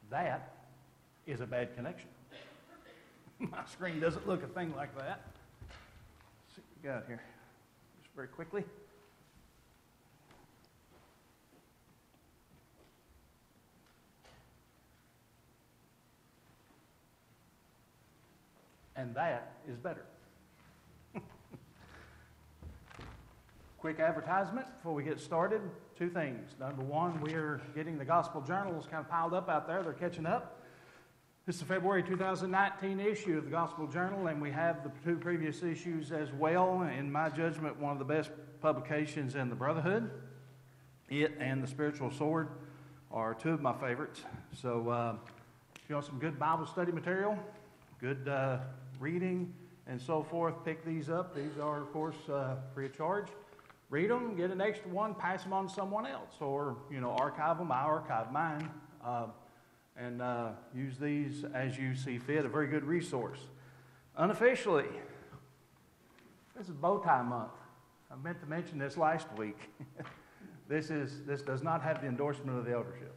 That is a bad connection. My screen doesn't look a thing like that. Let's see what we got here. Just very quickly. And that is better. Quick advertisement before we get started. Two things. Number one, we're getting the gospel journals kind of piled up out there. They're catching up. This is the February 2019 issue of the Gospel Journal, and we have the two previous issues as well. In my judgment, one of the best publications in the Brotherhood. It and The Spiritual Sword are two of my favorites. So if you want some good Bible study material, good reading, and so forth, pick these up. These are, of course, free of charge. Read them, get an extra one, pass them on to someone else, or, archive them. I archive mine, and use these as you see fit. A very good resource. Unofficially, this is bow tie month. I meant to mention this last week. This does not have the endorsement of the eldership.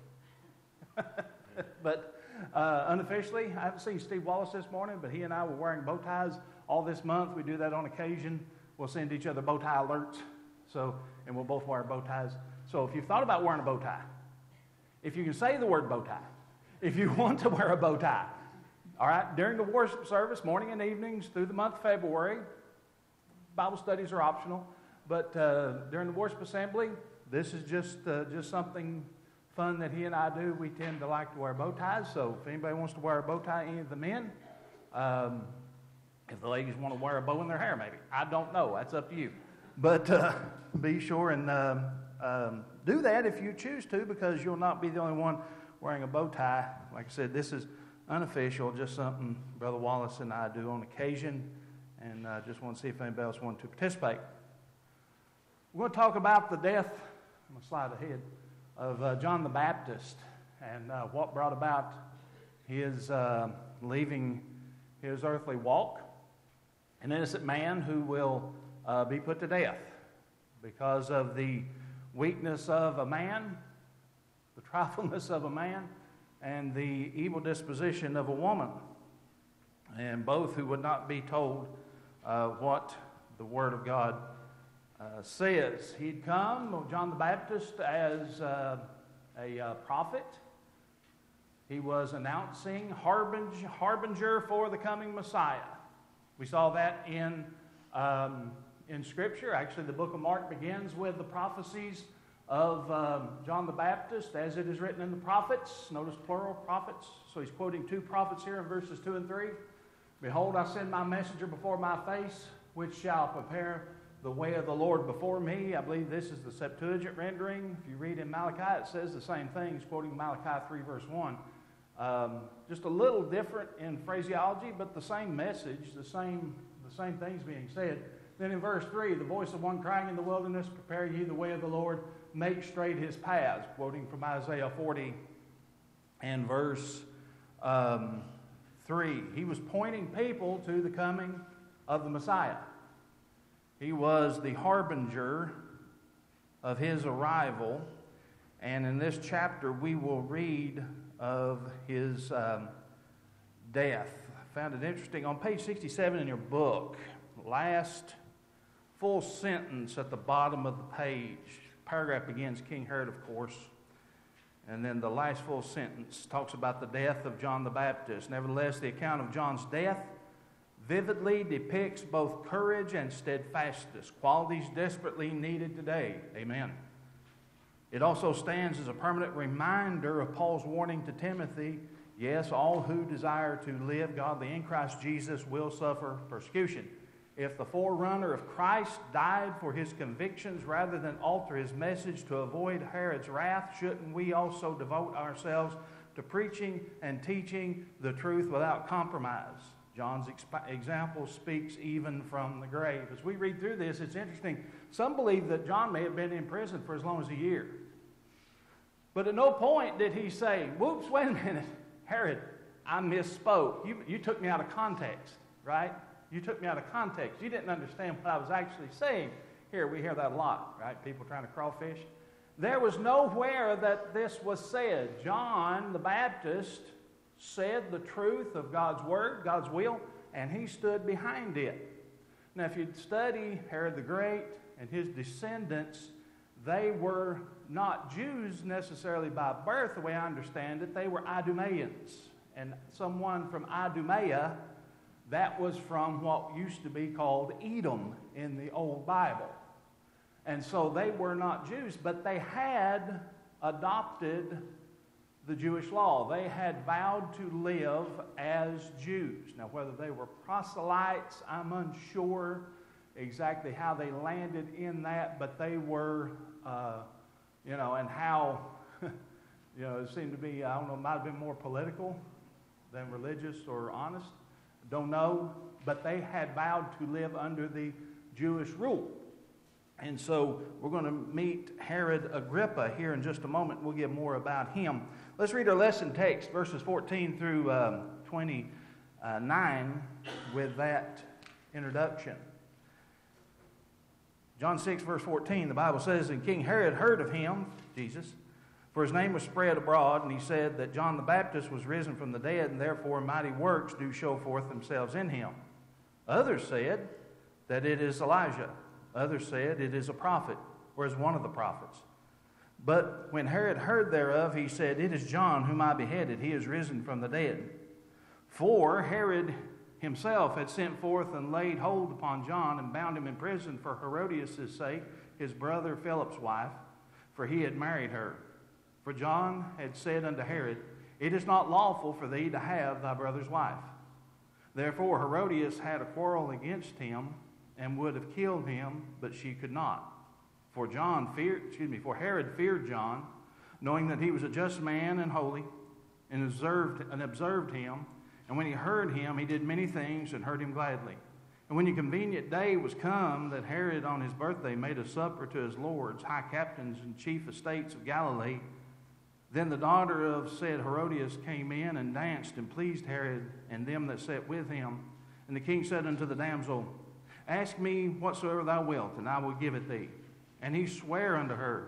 But unofficially, I haven't seen Steve Wallace this morning, but he and I were wearing bow ties all this month. We do that on occasion. We'll send each other bow tie alerts. And we'll both wear bow ties. So if you've thought about wearing a bow tie, if you can say the word bow tie, if you want to wear a bow tie, all right, during the worship service, morning and evenings through the month of February, Bible studies are optional, but during the worship assembly, this is just something fun that he and I do. We tend to like to wear bow ties, so if anybody wants to wear a bow tie, any of the men, if the ladies want to wear a bow in their hair, maybe. I don't know. That's up to you. But be sure and do that if you choose to, because you'll not be the only one wearing a bow tie. Like I said, this is unofficial, just something Brother Wallace and I do on occasion, and just want to see if anybody else wanted to participate. We're going to talk about the death, I'm going to slide ahead, of John the Baptist and what brought about his leaving his earthly walk. An innocent man who will be put to death because of the weakness of a man, the trifleness of a man, and the evil disposition of a woman, and both who would not be told what the Word of God says. He'd come, John the Baptist, as a prophet. He was announcing harbinger for the coming Messiah. We saw that in Scripture. Actually, the book of Mark begins with the prophecies of John the Baptist as it is written in the prophets. Notice plural, prophets. So he's quoting two prophets here in verses 2 and 3. Behold, I send my messenger before my face, which shall prepare the way of the Lord before me. I believe this is the Septuagint rendering. If you read in Malachi, it says the same thing. He's quoting Malachi 3 verse 1. Just a little different in phraseology, but the same message, the same things being said. Then in verse 3, the voice of one crying in the wilderness, prepare ye the way of the Lord, make straight his paths, quoting from Isaiah 40 and verse 3. He was pointing people to the coming of the Messiah. He was the harbinger of his arrival, and in this chapter we will read of his death. I found it interesting. On page 67 in your book, last full sentence at the bottom of the page. Paragraph begins, King Herod, of course. And then the last full sentence talks about the death of John the Baptist. Nevertheless, the account of John's death vividly depicts both courage and steadfastness, qualities desperately needed today. Amen. It also stands as a permanent reminder of Paul's warning to Timothy, yes, all who desire to live godly in Christ Jesus will suffer persecution. If the forerunner of Christ died for his convictions rather than alter his message to avoid Herod's wrath, shouldn't we also devote ourselves to preaching and teaching the truth without compromise? John's example speaks even from the grave. As we read through this, it's interesting. Some believe that John may have been in prison for as long as a year. But at no point did he say, whoops, wait a minute, Herod, I misspoke. You took me out of context, right? You took me out of context. You didn't understand what I was actually saying. Here, we hear that a lot, right? People trying to crawfish. There was nowhere that this was said. John the Baptist said the truth of God's word, God's will, and he stood behind it. Now, if you study Herod the Great and his descendants, they were not Jews necessarily by birth, the way I understand it. They were Idumeans. And someone from Idumea, that was from what used to be called Edom in the Old Bible. And so they were not Jews, but they had adopted the Jewish law. They had vowed to live as Jews. Now, whether they were proselytes, I'm unsure exactly how they landed in that, but they were, and how, it seemed to be, I don't know, it might have been more political than religious or honest. Don't know. But they had vowed to live under the Jewish rule. And so we're going to meet Herod Agrippa here in just a moment. We'll get more about him. Let's read our lesson text, verses 14 through 29, with that introduction. John 6, verse 14, the Bible says, "And King Herod heard of him," Jesus, "for his name was spread abroad, and he said that John the Baptist was risen from the dead, and therefore mighty works do show forth themselves in him. Others said that it is Elijah. Others said it is a prophet, or is one of the prophets. But when Herod heard thereof, he said, It is John whom I beheaded. He is risen from the dead. For Herod himself had sent forth and laid hold upon John and bound him in prison for Herodias' sake, his brother Philip's wife, for he had married her. For John had said unto Herod, It is not lawful for thee to have thy brother's wife. Therefore Herodias had a quarrel against him and would have killed him, but she could not. For Herod feared John, knowing that he was a just man and holy, and observed him. And when he heard him, he did many things and heard him gladly. And when the convenient day was come that Herod on his birthday made a supper to his lords, high captains, and chief estates of Galilee, then the daughter of said Herodias came in and danced and pleased Herod and them that sat with him. And the king said unto the damsel, Ask me whatsoever thou wilt, and I will give it thee. And he sware unto her,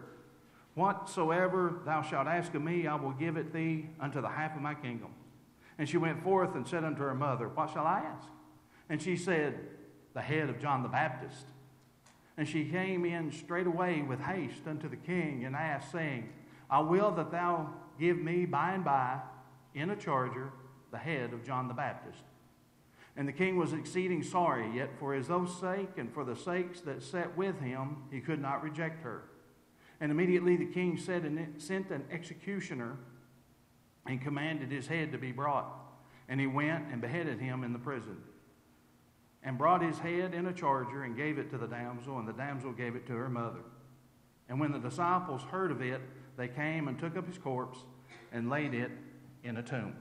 Whatsoever thou shalt ask of me, I will give it thee unto the half of my kingdom. And she went forth and said unto her mother, What shall I ask? And she said, The head of John the Baptist. And she came in straightway with haste unto the king, and asked, saying, I will that thou give me by and by in a charger the head of John the Baptist. And the king was exceeding sorry, yet for his own sake and for the sakes that sat with him, he could not reject her. And immediately the king sent an executioner and commanded his head to be brought. And he went and beheaded him in the prison, and brought his head in a charger and gave it to the damsel, and the damsel gave it to her mother. And when the disciples heard of it, they came and took up his corpse and laid it in a tomb.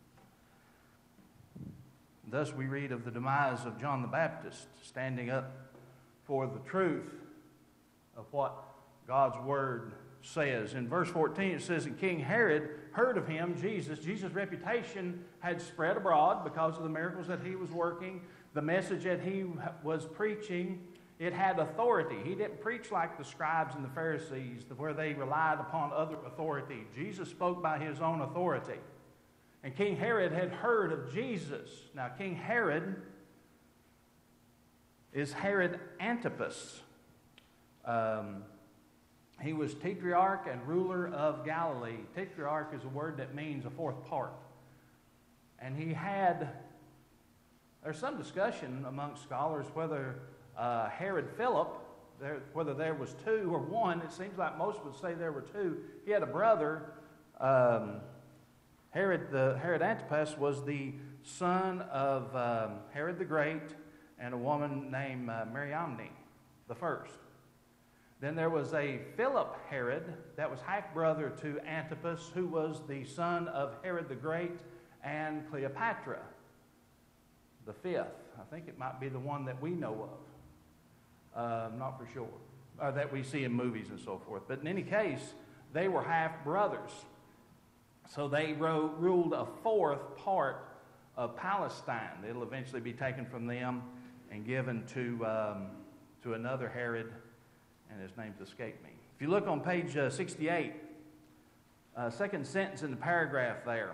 Thus we read of the demise of John the Baptist, standing up for the truth of what God's word says. In verse 14 it says, And King Herod heard of him, Jesus. Jesus' reputation had spread abroad because of the miracles that he was working, the message that he was preaching. It had authority. He didn't preach like the scribes and the Pharisees, where they relied upon other authority. Jesus spoke by his own authority. And King Herod had heard of Jesus. Now, King Herod is Herod Antipas. He was tetrarch and ruler of Galilee. Tetrarch is a word that means a fourth part. And there's some discussion amongst scholars whether Herod Philip, whether there was two or one. It seems like most would say there were two. He had a brother. Herod Antipas was the son of Herod the Great and a woman named Mariamne the first. Then there was a Philip Herod that was half-brother to Antipas, who was the son of Herod the Great and Cleopatra the fifth. I think it might be the one that we know of. Not for sure. Or that we see in movies and so forth. But in any case, they were half-brothers. So they ruled a fourth part of Palestine. It'll eventually be taken from them and given to another Herod, and his name's escaped me. If you look on page 68, second sentence in the paragraph there,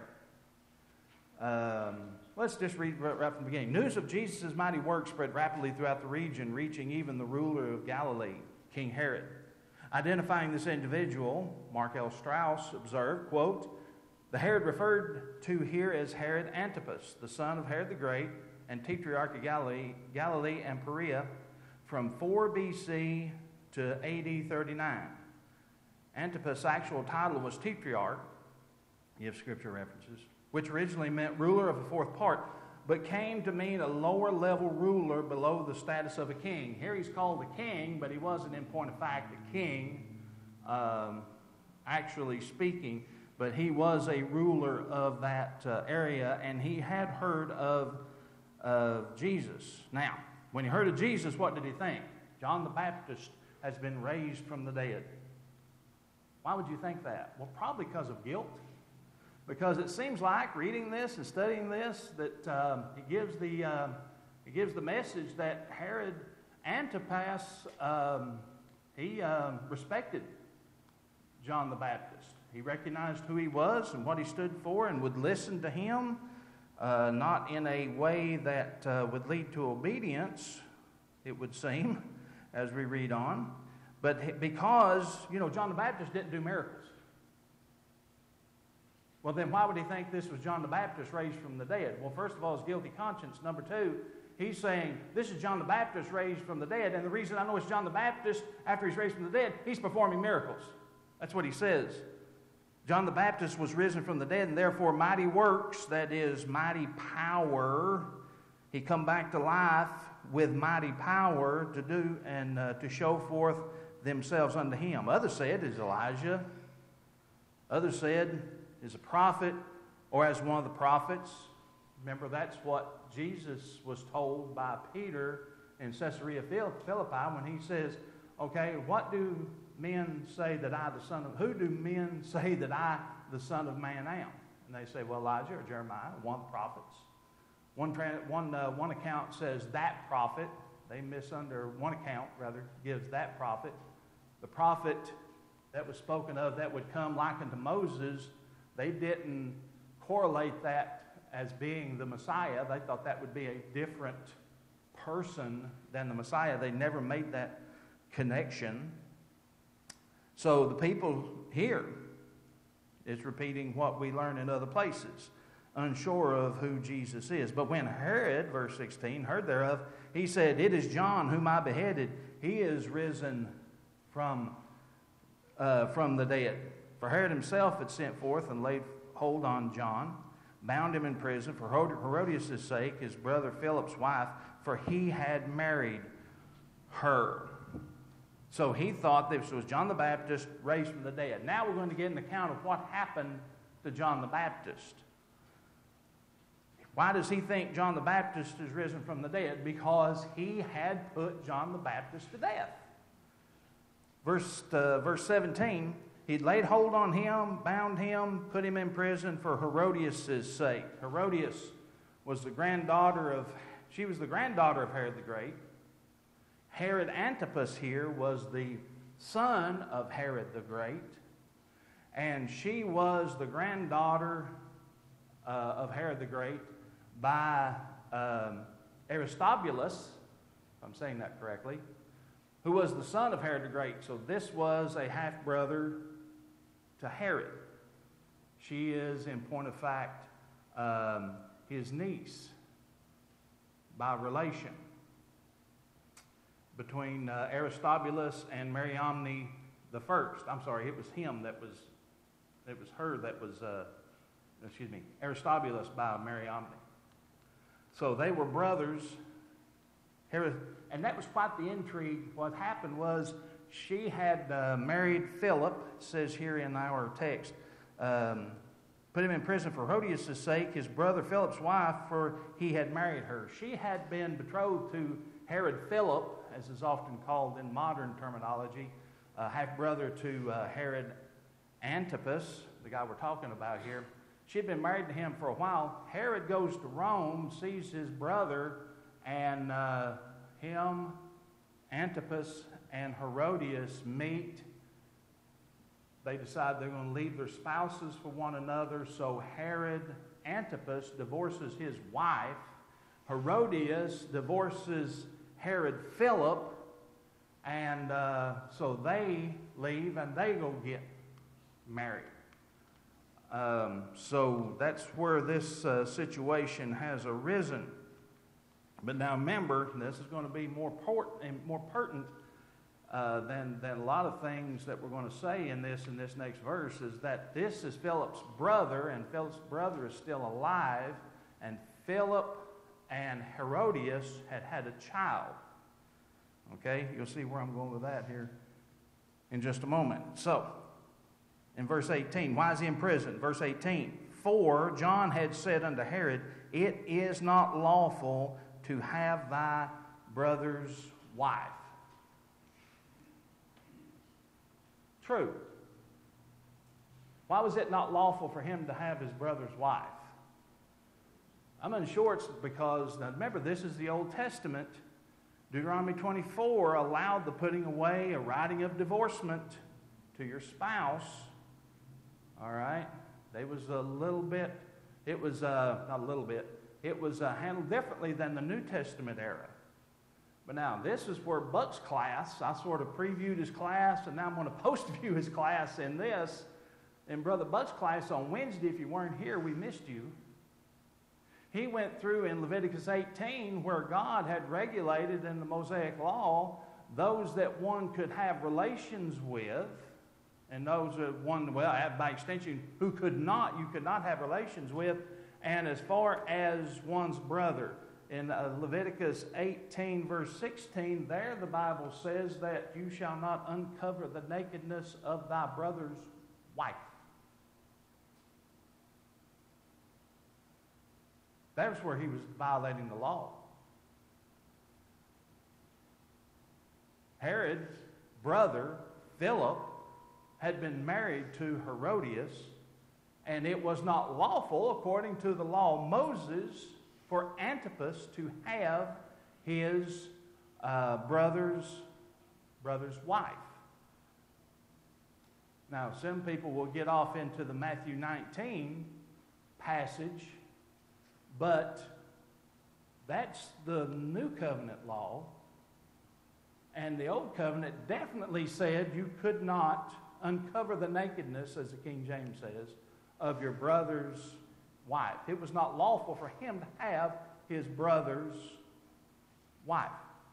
let's just read right from the beginning. News of Jesus' mighty work spread rapidly throughout the region, reaching even the ruler of Galilee, King Herod. Identifying this individual, Mark L. Strauss observed, quote, "The Herod referred to here as Herod Antipas, the son of Herod the Great and Tetrarch of Galilee and Perea, from 4 BC to AD 39. Antipas' actual title was Tetrarch, you have scripture references, which originally meant ruler of a fourth part, but came to mean a lower level ruler below the status of a king." Here he's called a king, but he wasn't in point of fact a king, actually speaking, but he was a ruler of that area, and he had heard of Jesus. Now, when he heard of Jesus, what did he think? John the Baptist has been raised from the dead. Why would you think that? Well, probably because of guilt. Because it seems like, reading this and studying this, that it gives the message that Herod Antipas, he respected John the Baptist. He recognized who he was and what he stood for and would listen to him, not in a way that would lead to obedience, it would seem, as we read on, but because, John the Baptist didn't do miracles. Well, then why would he think this was John the Baptist raised from the dead? Well, first of all, his guilty conscience. Number two, he's saying, this is John the Baptist raised from the dead, and the reason I know it's John the Baptist, after he's raised from the dead, he's performing miracles. That's what he says. John the Baptist was risen from the dead, and therefore mighty works, that is, mighty power, he come back to life with mighty power to do and to show forth themselves unto him. Others said is Elijah. Others said is a prophet or as one of the prophets. Remember, that's what Jesus was told by Peter in Caesarea Philippi when he says, okay, what do men say that who do men say that I, the Son of Man, am? And they say, well, Elijah or Jeremiah, one of the prophets. One account says that prophet. One account gives that prophet. The prophet that was spoken of that would come like unto Moses, they didn't correlate that as being the Messiah. They thought that would be a different person than the Messiah. They never made that connection. So the people here is repeating what we learn in other places, unsure of who Jesus is. But when Herod, verse 16, heard thereof, he said, "It is John whom I beheaded. He is risen from the dead." For Herod himself had sent forth and laid hold on John, bound him in prison for Herodias' sake, his brother Philip's wife, for he had married her. So he thought this was John the Baptist raised from the dead. Now we're going to get an account of what happened to John the Baptist. Why does he think John the Baptist is risen from the dead? Because he had put John the Baptist to death. Verse 17, he'd laid hold on him, bound him, put him in prison for Herodias' sake. Herodias was the granddaughter of Herod the Great. Herod Antipas here was the son of Herod the Great, and she was the granddaughter of Herod the Great by Aristobulus, if I'm saying that correctly, who was the son of Herod the Great. So this was a half-brother to Herod. She is, in point of fact, his niece by relation. Between Aristobulus and Mariamne the first. I'm sorry, it was her that was, Aristobulus by Mariamne. So they were brothers. And that was quite the intrigue. What happened was she had married Philip, it says here in our text, put him in prison for Herodias' sake, his brother Philip's wife, for he had married her. She had been betrothed to Herod Philip, as is often called in modern terminology, half-brother to Herod Antipas, the guy we're talking about here. She had been married to him for a while. Herod goes to Rome, sees his brother, and him, Antipas, and Herodias meet they decide they're going to leave their spouses for one another. So Herod Antipas divorces his wife. Herodias divorces Herod Philip. And so they leave and they go get married. So that's where this situation has arisen. But now remember, this is going to be more pertinent than a lot of things that we're going to say in this next verse, is that this is Philip's brother, and Philip's brother is still alive, and Philip and Herodias had a child. Okay, you'll see where I'm going with that here in just a moment. So, in verse 18, why is he in prison? Verse 18, for John had said unto Herod, it is not lawful to have thy brother's wife. True. Why was it not lawful for him to have his brother's wife? I'm unsure it's because, now remember, this is the Old Testament. Deuteronomy 24 allowed the putting away, a writing of divorcement to your spouse. All right? It was a little bit, it was, not a little bit, it was handled differently than the New Testament era. But now, this is where Buck's class, I sort of previewed his class, and now I'm going to post-view his class in this. In Brother Buck's class on Wednesday, if you weren't here, we missed you. He went through in Leviticus 18 where God had regulated in the Mosaic Law those that one could have relations with, and those that one, well, by extension, who you could not have relations with, and as far as one's brother. In Leviticus 18, verse 16, there the Bible says that you shall not uncover the nakedness of thy brother's wife. That's where he was violating the law. Herod's brother, Philip, had been married to Herodias, and it was not lawful, according to the law of Moses, for Antipas to have his brother's wife. Now, some people will get off into the Matthew 19 passage, but that's the New Covenant law. And the Old Covenant definitely said you could not uncover the nakedness, as the King James says, of your brother's wife. It was not lawful for him to have his brother's wife.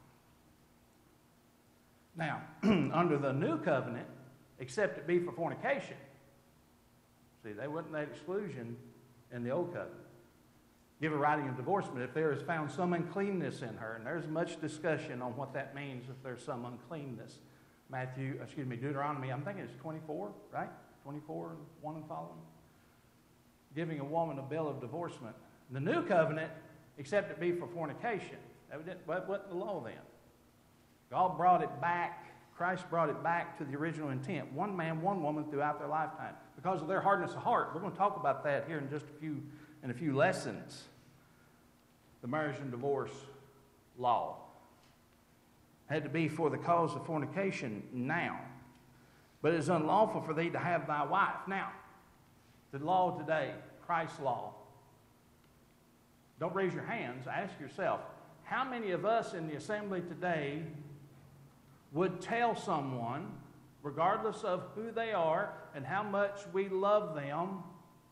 Now, under the New Covenant, except it be for fornication. See, they wasn't that exclusion in the Old Covenant. Give a writing of divorcement if there is found some uncleanness in her. And there's much discussion on what that means if there's some uncleanness. Deuteronomy, I'm thinking it's 24, right? 24, 1 and following. Giving a woman a bill of divorcement. The New Covenant, except it be for fornication. That wasn't the law then. God brought it back. Christ brought it back to the original intent. One man, one woman throughout their lifetime. Because of their hardness of heart. We're going to talk about that here in just a few lessons. The marriage and divorce law had to be for the cause of fornication now. But it is unlawful for thee to have thy wife. Now, the law today, Christ's law. Don't raise your hands. Ask yourself, how many of us in the assembly today would tell someone, regardless of who they are and how much we love them,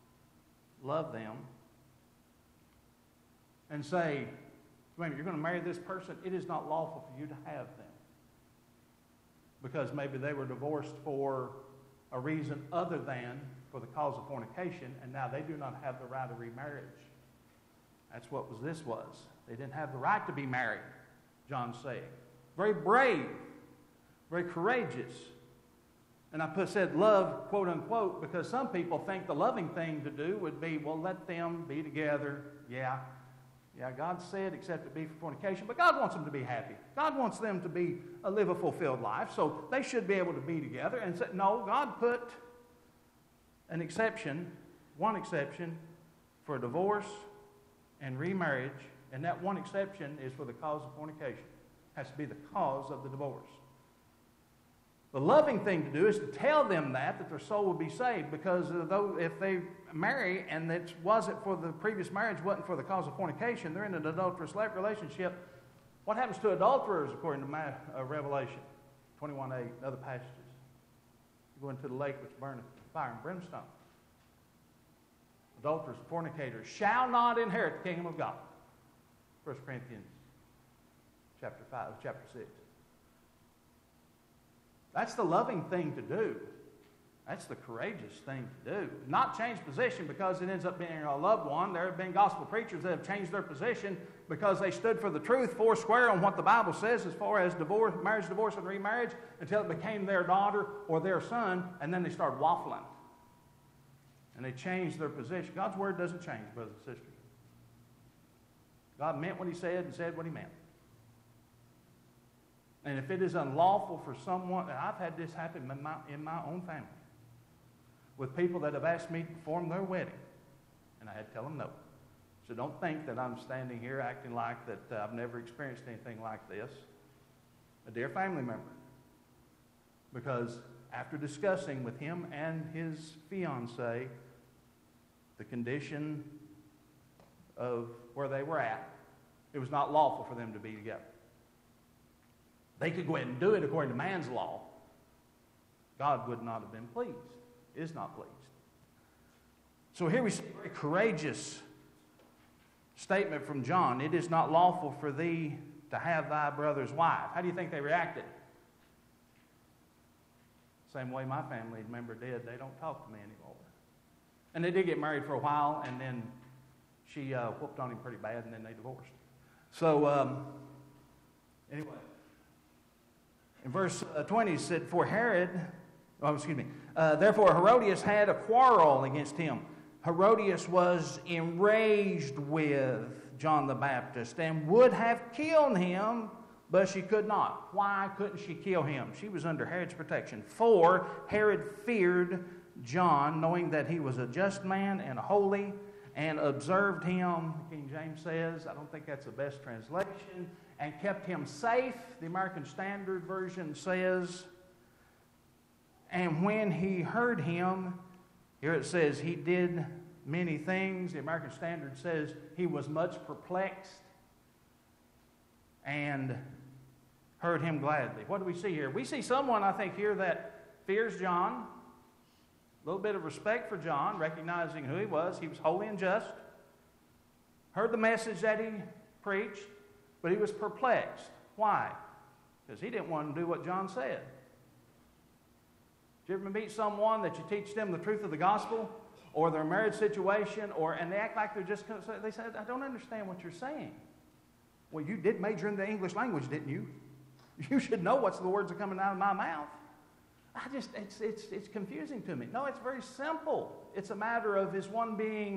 and say, wait a minute, you're going to marry this person? It is not lawful for you to have them. Because maybe they were divorced for a reason other than for the cause of fornication, and now they do not have the right of remarriage. That's what this was. They didn't have the right to be married, John's saying. Very brave, very courageous. And I said love, quote unquote, because some people think the loving thing to do would be, well, let them be together. Yeah, God said, except it be for fornication, but God wants them to be happy. God wants them to live a fulfilled life, so they should be able to be together. And said, no, God put an exception, one exception, for divorce and remarriage, and that one exception is for the cause of fornication. It has to be the cause of the divorce. The loving thing to do is to tell them that their soul will be saved, because though if they marry and it wasn't for the previous marriage, wasn't for the cause of fornication, they're in an adulterous relationship. What happens to adulterers according to Revelation 21:8 and other passages? You go into the lake which burneth fire and brimstone. Adulterers and fornicators shall not inherit the kingdom of God. 1 Corinthians chapter 6. That's the loving thing to do. That's the courageous thing to do. Not change position because it ends up being a loved one. There have been gospel preachers that have changed their position because they stood for the truth, four square on what the Bible says as far as divorce, marriage, divorce, and remarriage, until it became their daughter or their son, and then they started waffling. And they changed their position. God's word doesn't change, brothers and sisters. God meant what he said and said what he meant. And if it is unlawful for someone, and I've had this happen in my own family, with people that have asked me to perform their wedding, and I had to tell them no. So don't think that I'm standing here acting like that I've never experienced anything like this. A dear family member. Because after discussing with him and his fiancée the condition of where they were at, it was not lawful for them to be together. They could go ahead and do it according to man's law. God would not have been pleased, is not pleased. So here we see a very courageous statement from John. It is not lawful for thee to have thy brother's wife. How do you think they reacted? Same way my family member did. They don't talk to me anymore. And they did get married for a while, and then she whooped on him pretty bad, and then they divorced. So, anyway. In verse 20 it said, therefore Herodias had a quarrel against him. Herodias was enraged with John the Baptist and would have killed him, but she could not. Why couldn't she kill him? She was under Herod's protection. For Herod feared John, knowing that he was a just man and holy, and observed him, King James says, I don't think that's the best translation, and kept him safe. The American Standard Version says, and when he heard him, here it says he did many things. The American Standard says he was much perplexed and heard him gladly. What do we see here? We see someone, I think, here that fears John, a little bit of respect for John, recognizing who he was. He was holy and just. Heard the message that he preached, but he was perplexed. Why? Because he didn't want to do what John said. Did you ever meet someone that you teach them the truth of the gospel, or their marriage situation, and they act like they're just, they said, I don't understand what you're saying. Well, you did major in the English language, didn't you? You should know what's the words that are coming out of my mouth. It's confusing to me. No, it's very simple. It's a matter of is one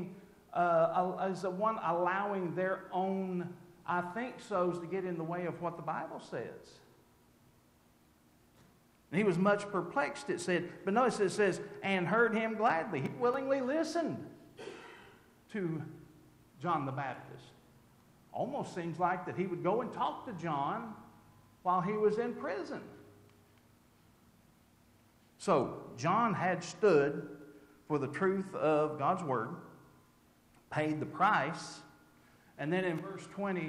allowing their own I think so's to get in the way of what the Bible says. And he was much perplexed, it said. But notice it says, and heard him gladly. He willingly listened to John the Baptist. Almost seems like that he would go and talk to John while he was in prison. So, John had stood for the truth of God's word, paid the price, and then in verse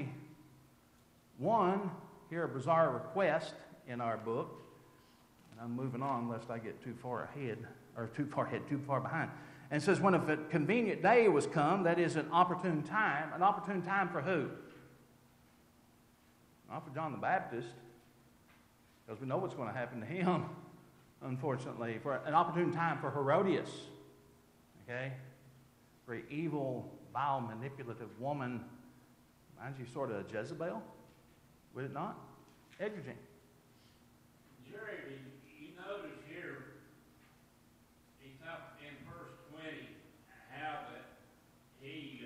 21, here a bizarre request in our book. And I'm moving on lest I get too far ahead, too far behind. And it says, when a convenient day was come, that is an opportune time for who? Not for John the Baptist, because we know what's going to happen to him, unfortunately. For an opportune time for Herodias, okay? Very evil, vile, manipulative woman. Reminds you sort of a Jezebel, would it not? Edgar Jean. Jerry, you notice here, he's up in verse 20, how that he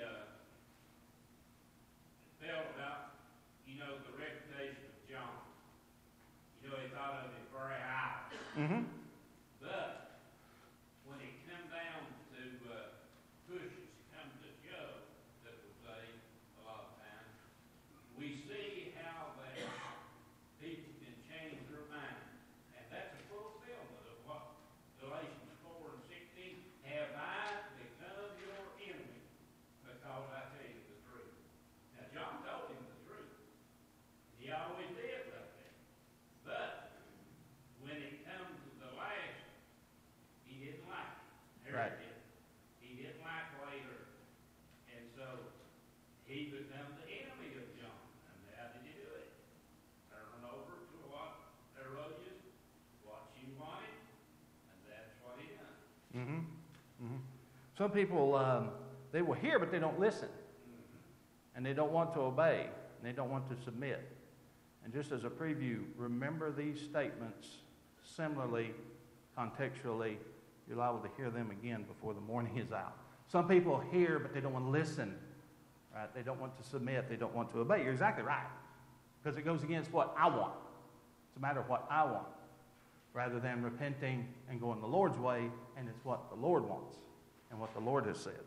felt about, the reputation of John. He thought of it very high. Mm-hmm. But when it come down to push come to shove, that would say a lot of times, we see how that people can change their mind. And that's a full Some people, they will hear, but they don't listen. And they don't want to obey. And they don't want to submit. And just as a preview, remember these statements similarly, contextually. You're liable to hear them again before the morning is out. Some people hear, but they don't want to listen. Right? They don't want to submit. They don't want to obey. You're exactly right. Because it goes against what I want. It's a matter of what I want. Rather than repenting and going the Lord's way, and it's what the Lord wants and what the Lord has said.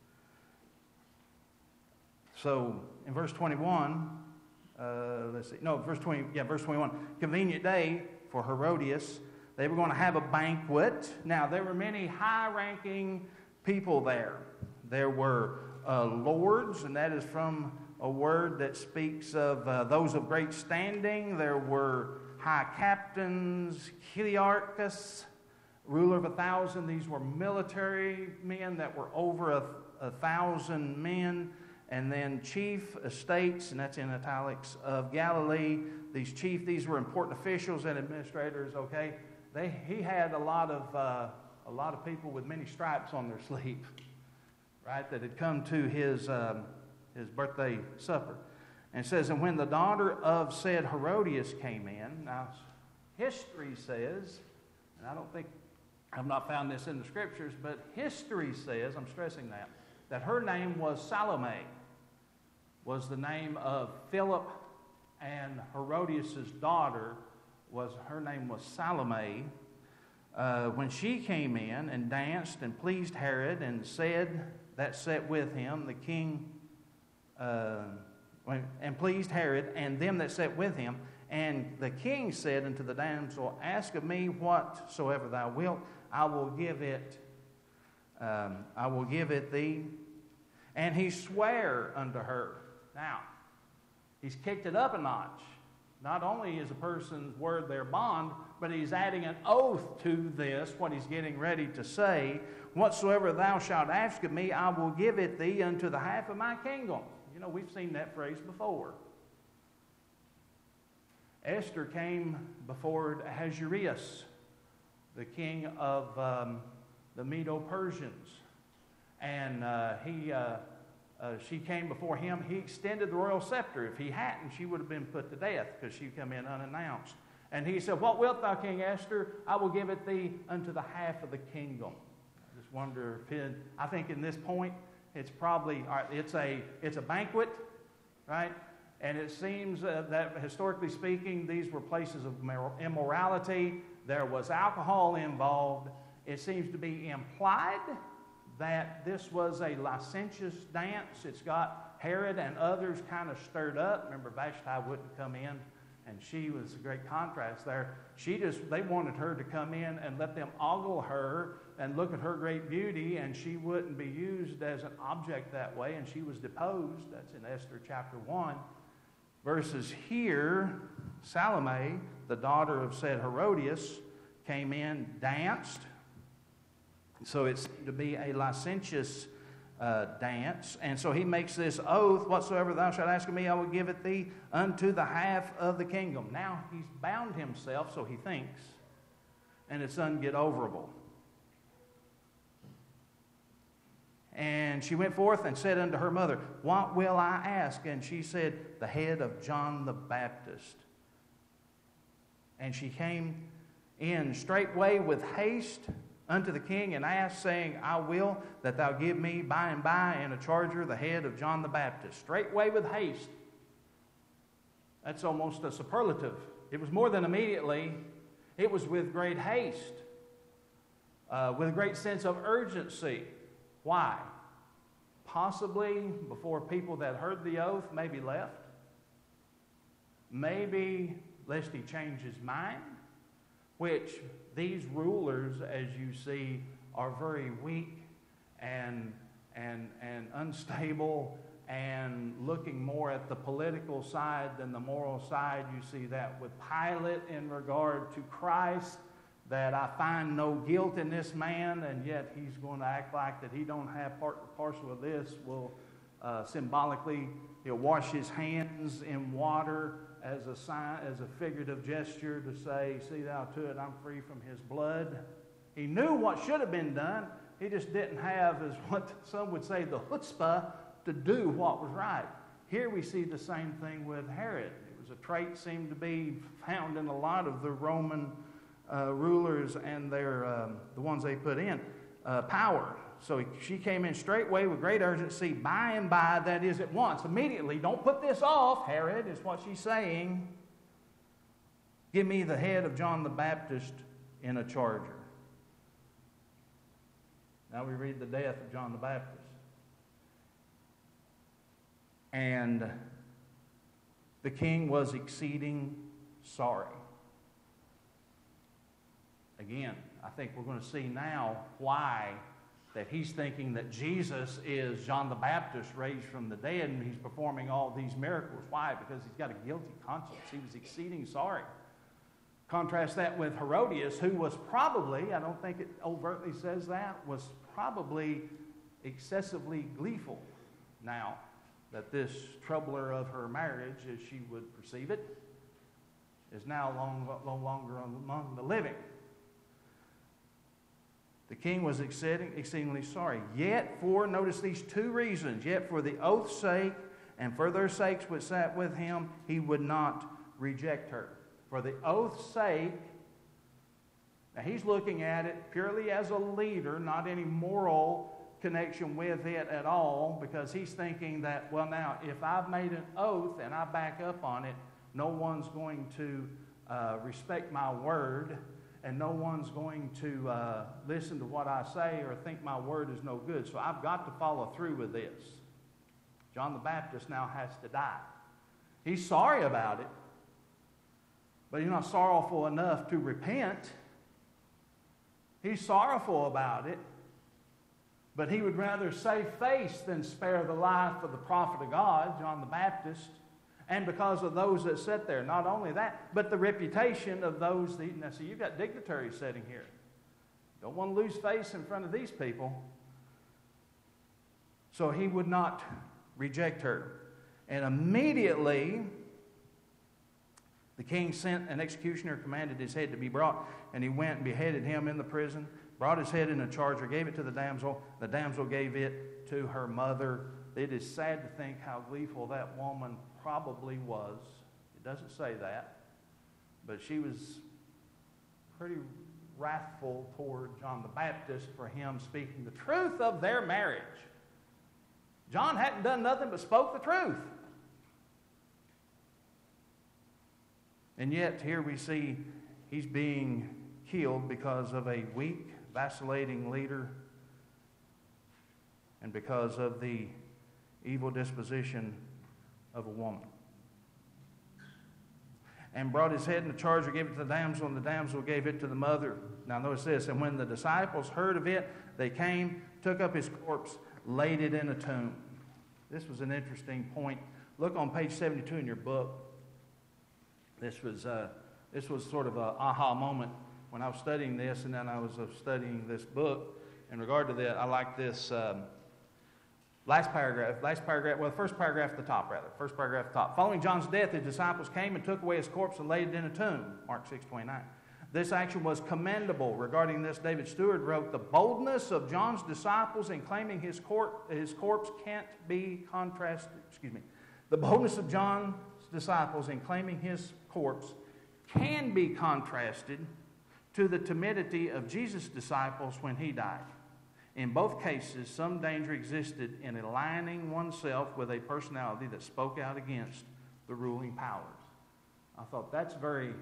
So in verse 21, verse 21, convenient day for Herodias. They were going to have a banquet. Now, there were many high-ranking people there. There were lords, and that is from a word that speaks of those of great standing. There were high captains, Heliarchus, ruler of 1,000. These were military men that were over 1,000 men. And then chief estates, and that's in italics, of Galilee. These were important officials and administrators. Okay, he had a lot of people with many stripes on their sleeve, right? That had come to his birthday supper. And it says, and when the daughter of said Herodias came in, now history says, and I've not found this in the scriptures, but history says, I'm stressing that her name was Salome. Was the name of Philip, and Herodias' daughter her name was Salome. When she came in and danced and pleased Herod and said that sat with him, the king, and pleased Herod and them that sat with him, and the king said unto the damsel, ask of me whatsoever thou wilt, I will give it thee. And he sware unto her. Now, he's kicked it up a notch. Not only is a person's word their bond, but he's adding an oath to this, what he's getting ready to say. Whatsoever thou shalt ask of me, I will give it thee unto the half of my kingdom. You know, we've seen that phrase before. Esther came before Ahasuerus, the king of the Medo-Persians. And she came before him. He extended the royal scepter. If he hadn't, she would have been put to death because she come in unannounced. And he said, what wilt thou, King Esther? I will give it thee unto the half of the kingdom. I just wonder if I think in this point, it's probably, all right, it's a banquet, right? And it seems that historically speaking, these were places of immorality. There was alcohol involved. It seems to be implied that this was a licentious dance. It's got Herod and others kind of stirred up. Remember, Vashti wouldn't come in, and she was a great contrast there. They wanted her to come in and let them ogle her and look at her great beauty, and she wouldn't be used as an object that way, and she was deposed. That's in Esther chapter 1. Versus here, Salome, the daughter of said Herodias, came in, danced. So it seemed to be a licentious dance. And so he makes this oath, whatsoever thou shalt ask of me, I will give it thee unto the half of the kingdom. Now he's bound himself, so he thinks, and it's unget-overable. And she went forth and said unto her mother, what will I ask? And she said, the head of John the Baptist. And she came in straightway with haste unto the king and asked, saying, I will that thou give me by and by in a charger the head of John the Baptist. Straightway with haste. That's almost a superlative. It was more than immediately. It was with great haste, with a great sense of urgency. Why? Possibly before people that heard the oath maybe left. Maybe lest he change his mind, which these rulers, as you see, are very weak and unstable and looking more at the political side than the moral side. You see that with Pilate in regard to Christ, that I find no guilt in this man, and yet he's going to act like that he don't have part and parcel of this. Will symbolically, he'll wash his hands in water as a sign, as a figurative gesture to say, see thou to it, I'm free from his blood. He knew what should have been done. He just didn't have, as what some would say, the chutzpah to do what was right. Here we see the same thing with Herod. It was a trait seemed to be found in a lot of the Roman rulers and their the ones they put in power. So she came in straightway with great urgency, by and by, that is at once, immediately. Don't put this off, Herod, is what she's saying. Give me the head of John the Baptist in a charger. Now we read the death of John the Baptist. And the king was exceeding sorry. Again, I think we're going to see now why that he's thinking that Jesus is John the Baptist raised from the dead and he's performing all these miracles. Why? Because he's got a guilty conscience. He was exceeding sorry. Contrast that with Herodias, who was probably, I don't think it overtly says that, was probably excessively gleeful now that this troubler of her marriage, as she would perceive it, is now no longer among the living. The king was exceedingly sorry. Yet for, notice these two reasons, yet for the oath's sake and for their sakes which sat with him, he would not reject her. For the oath's sake, now he's looking at it purely as a leader, not any moral connection with it at all, because he's thinking that, well, now, if I've made an oath and I back up on it, no one's going to respect my word, and no one's going to listen to what I say or think my word is no good. So I've got to follow through with this. John the Baptist now has to die. He's sorry about it, but he's not sorrowful enough to repent. He's sorrowful about it, but he would rather save face than spare the life of the prophet of God, John the Baptist, and because of those that sit there. Not only that, but the reputation of those. Now, see, you've got dignitaries sitting here. Don't want to lose face in front of these people. So he would not reject her. And immediately, the king sent an executioner, commanded his head to be brought, and he went and beheaded him in the prison, brought his head in a charger, gave it to the damsel. The damsel gave it to her mother. It is sad to think how gleeful that woman probably was. It doesn't say that, but she was pretty wrathful toward John the Baptist for him speaking the truth of their marriage. John hadn't done nothing but spoke the truth. And yet here we see he's being killed because of a weak, vacillating leader and because of the evil disposition of a woman. And brought his head in a charger, gave it to the damsel, and the damsel gave it to the mother. Now notice this, and when the disciples heard of it, they came, took up his corpse, laid it in a tomb. This was an interesting point. Look on page 72 in your book. This was sort of an aha moment when I was studying this, and then I was studying this book. In regard to that, I like this last paragraph, well, the first paragraph at the top, rather. First paragraph at the top. Following John's death, his disciples came and took away his corpse and laid it in a tomb. Mark 6:29. This action was commendable. Regarding this, David Stewart wrote, the boldness of John's disciples in claiming his corpse can't be contrasted. The boldness of John's disciples in claiming his corpse can be contrasted to the timidity of Jesus' disciples when he died. In both cases, some danger existed in aligning oneself with a personality that spoke out against the ruling powers. I thought that's very...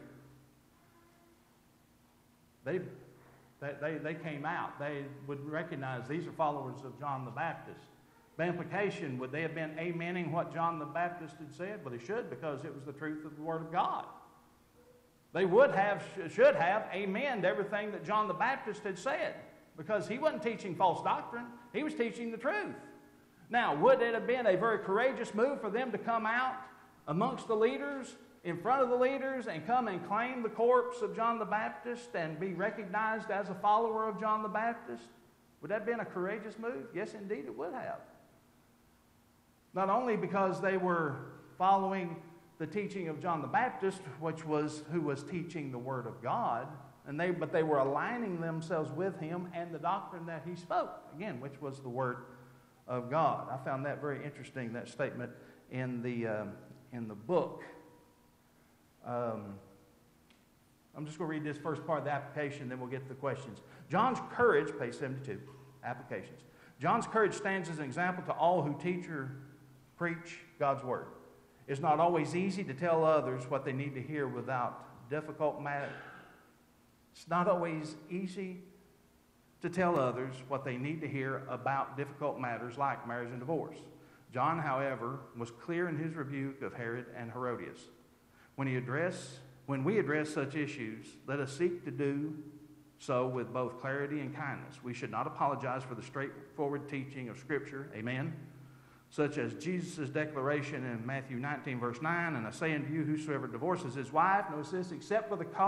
They came out. They would recognize these are followers of John the Baptist. By implication, would they have been amening what John the Baptist had said? Well, they should, because it was the truth of the Word of God. They should have amened everything that John the Baptist had said, because he wasn't teaching false doctrine. He was teaching the truth. Now, would it have been a very courageous move for them to come out amongst the leaders, in front of the leaders, and come and claim the corpse of John the Baptist and be recognized as a follower of John the Baptist? Would that have been a courageous move? Yes, indeed, it would have. Not only because they were following the teaching of John the Baptist, who was teaching the Word of God, but they were aligning themselves with him and the doctrine that he spoke, again, which was the Word of God. I found that very interesting, that statement in the book. I'm just going to read this first part of the application, then we'll get to the questions. John's courage, page 72, applications. John's courage stands as an example to all who teach or preach God's Word. It's not always easy to tell others what they need to hear without difficult matters. It's not always easy to tell others what they need to hear about difficult matters like marriage and divorce. John, however, was clear in his rebuke of Herod and Herodias. When we address such issues, let us seek to do so with both clarity and kindness. We should not apologize for the straightforward teaching of Scripture, amen, such as Jesus' declaration in Matthew 19, verse 9, and I say unto you, whosoever divorces his wife, notice this, except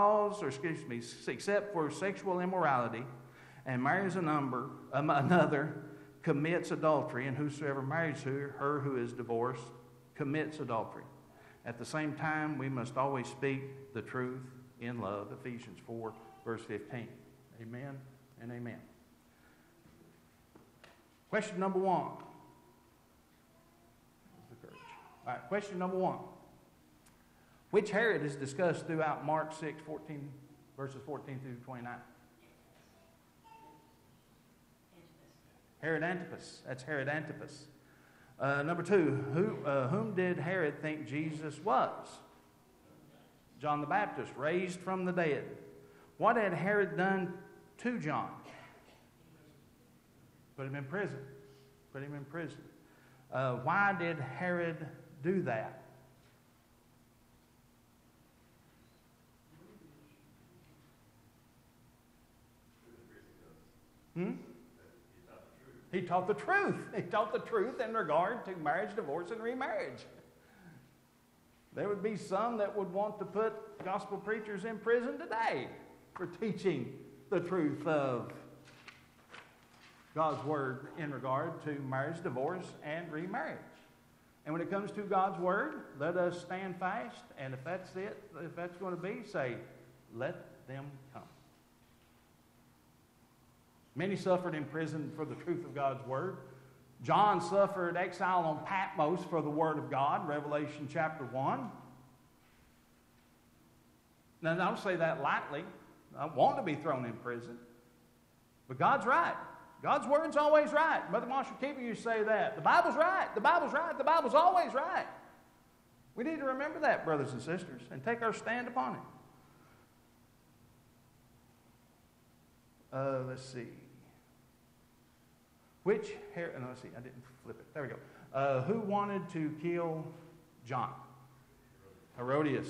for sexual immorality, and marries another, commits adultery, and whosoever marries her who is divorced commits adultery. At the same time, we must always speak the truth in love. Ephesians 4, verse 15. Amen and amen. Question number 1. All right, question number 1. Which Herod is discussed throughout Mark 6, 14, verses 14 through 29? Herod Antipas. That's Herod Antipas. Number 2, whom did Herod think Jesus was? John the Baptist, raised from the dead. What had Herod done to John? Put him in prison. Put him in prison. Why did Herod do that? He taught the truth. He taught the truth in regard to marriage, divorce, and remarriage. There would be some that would want to put gospel preachers in prison today for teaching the truth of God's Word in regard to marriage, divorce, and remarriage. And when it comes to God's Word, let us stand fast, and if that's it, if that's going to be, say, let them come. Many suffered in prison for the truth of God's Word. John suffered exile on Patmos for the Word of God, Revelation chapter 1. Now, I don't say that lightly. I want to be thrown in prison. But God's right. God's Word's always right. Brother Marshall Keeper used to say that. The Bible's right. The Bible's right. The Bible's always right. We need to remember that, brothers and sisters, and take our stand upon it. Let's see. Which Herod? No, let's see. I didn't flip it. There we go. Who wanted to kill John? Herodias.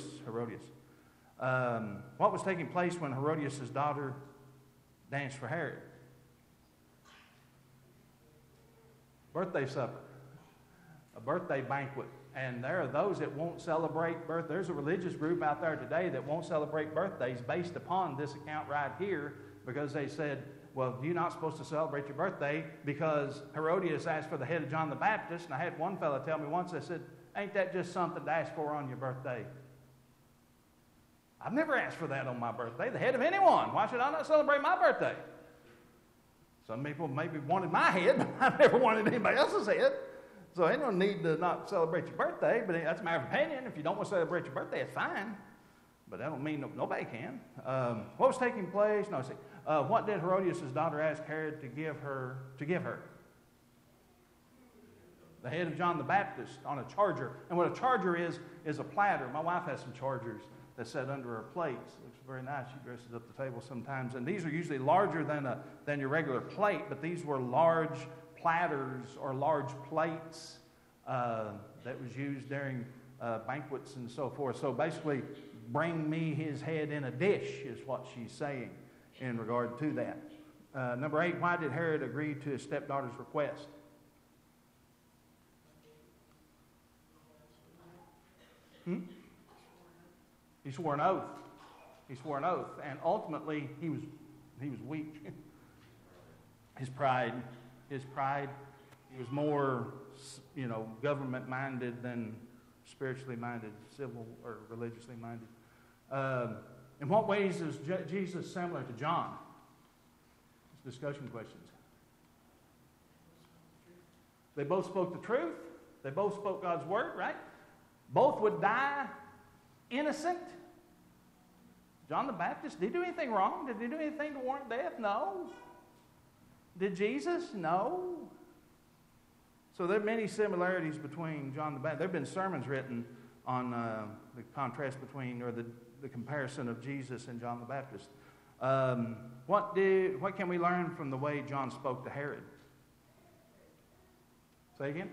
What was taking place when Herodias' daughter danced for Herod? Birthday supper. A birthday banquet. And there are those that won't celebrate birth. There's a religious group out there today that won't celebrate birthdays based upon this account right here, because they said, well, you're not supposed to celebrate your birthday because Herodias asked for the head of John the Baptist. And I had one fellow tell me once, I said, ain't that just something to ask for on your birthday? I've never asked for that on my birthday, the head of anyone. Why should I not celebrate my birthday? Some people maybe wanted my head, but I never wanted anybody else's head. So ain't no need to not celebrate your birthday, but that's a matter of opinion. If you don't want to celebrate your birthday, it's fine. But that don't mean nobody can. What was taking place? No, see. What did Herodias' daughter ask Herod to give her? The head of John the Baptist on a charger. And what a charger is a platter. My wife has some chargers that set under her plates. Looks very nice. She dresses up the table sometimes. And these are usually larger than your regular plate, but these were large platters or large plates that was used during banquets and so forth. So basically, bring me his head in a dish is what she's saying in regard to that. Number 8, why did Herod agree to his stepdaughter's request? He swore an oath. He swore an oath, and ultimately he was weak. His pride. He was more, government minded than spiritually minded, civil or religiously minded. In what ways is Jesus similar to John? It's discussion questions. They both spoke the truth. They both spoke God's word, right? Both would die innocent. John the Baptist, did he do anything wrong? Did he do anything to warrant death? No. Did Jesus? No. So there are many similarities between John the Baptist. There have been sermons written on the contrast between, or the comparison of Jesus and John the Baptist. What can we learn from the way John spoke to Herod? Say again?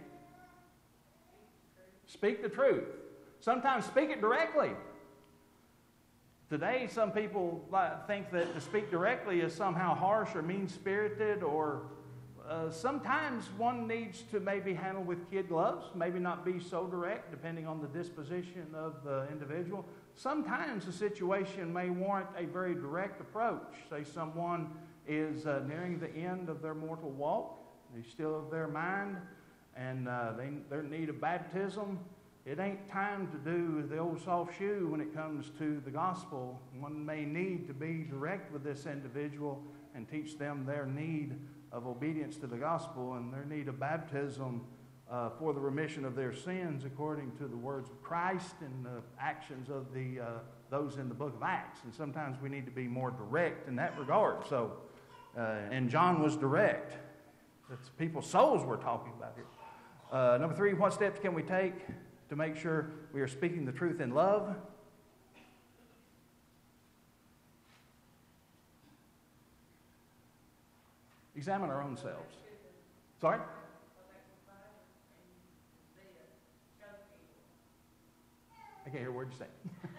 Speak the truth. Sometimes speak it directly. Today, some people think that to speak directly is somehow harsh or mean-spirited, or sometimes one needs to maybe handle with kid gloves, maybe not be so direct, depending on the disposition of the individual. Sometimes a situation may warrant a very direct approach. Say someone is nearing the end of their mortal walk, they still of their mind, and they're in need of baptism. It ain't time to do the old soft shoe when it comes to the gospel. One may need to be direct with this individual and teach them their need of obedience to the gospel and their need of baptism for the remission of their sins according to the words of Christ and the actions of those in the book of Acts. And sometimes we need to be more direct in that regard. So, and John was direct. It's people's souls we're talking about here. Number 3, what steps can we take to make sure we are speaking the truth in love? Examine our own selves. Sorry? I can't hear a word you say.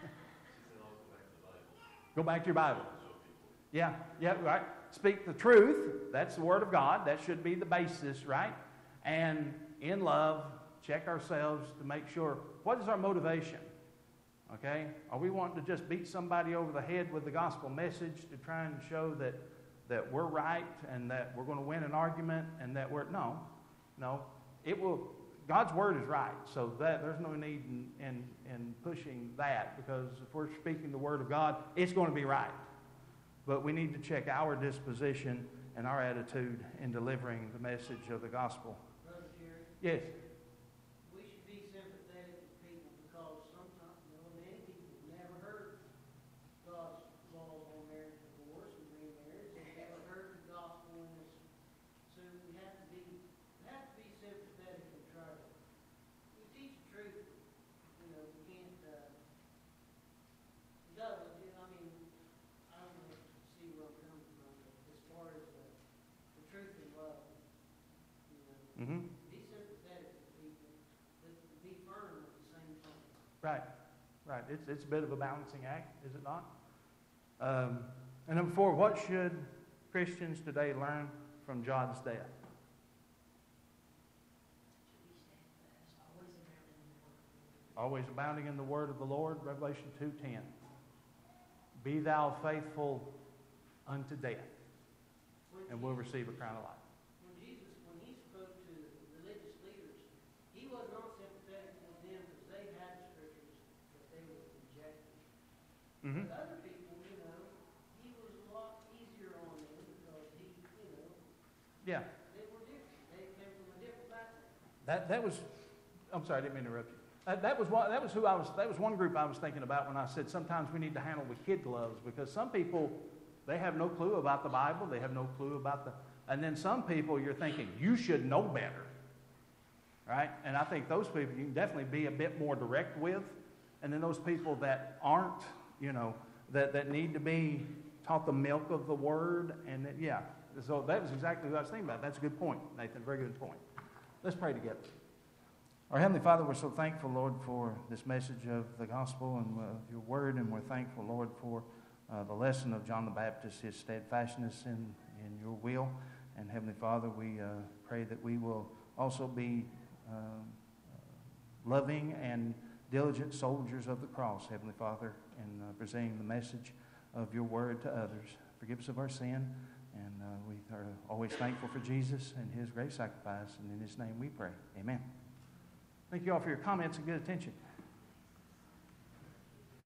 Go back to your Bible. Yeah, right. Speak the truth. That's the Word of God. That should be the basis, right? And in love, check ourselves to make sure, what is our motivation? Okay? Are we wanting to just beat somebody over the head with the gospel message to try and show that we're right and that we're going to win an argument and that we're... No. It will... God's word is right, so that there's no need in pushing that, because if we're speaking the word of God, it's going to be right. But we need to check our disposition and our attitude in delivering the message of the gospel. Brother Jerry? Yes. We should be sympathetic to people because sometimes, many people never heard God's laws on marriage, divorce, and remarriage. They've never heard the gospel in this. So we have to be sympathetic and try to teach the truth. We can't. I don't know, see where I'm coming from. As far as the truth and love, Mm-hmm. be sympathetic to people, but be firm at the same time. Right. It's a bit of a balancing act, is it not? And number 4, what should Christians today learn from John's death? Always abounding in the word of the Lord, Revelation 2:10. Be thou faithful unto death, and we'll receive a crown of life. When he spoke to the religious leaders, he was not sympathetic with them because they had scriptures that they were rejecting. Mm-hmm. But other people, he was a lot easier on them because Yeah. they were different. They came from a different background. That was. I'm sorry, I didn't mean to interrupt you. That was one group I was thinking about when I said sometimes we need to handle with kid gloves, because some people, they have no clue about the Bible, they have no clue about and then some people you're thinking, you should know better, right? And I think those people you can definitely be a bit more direct with, and then those people that aren't, that need to be taught the milk of the Word, and so that was exactly what I was thinking about. That's a good point, Nathan, very good point. Let's pray together. Our Heavenly Father, we're so thankful, Lord, for this message of the gospel and your word, and we're thankful, Lord, for the lesson of John the Baptist, his steadfastness in your will. And Heavenly Father, we pray that we will also be loving and diligent soldiers of the cross, Heavenly Father, in presenting the message of your word to others. Forgive us of our sin, and we are always thankful for Jesus and his great sacrifice, and in his name we pray. Amen. Thank you all for your comments and good attention.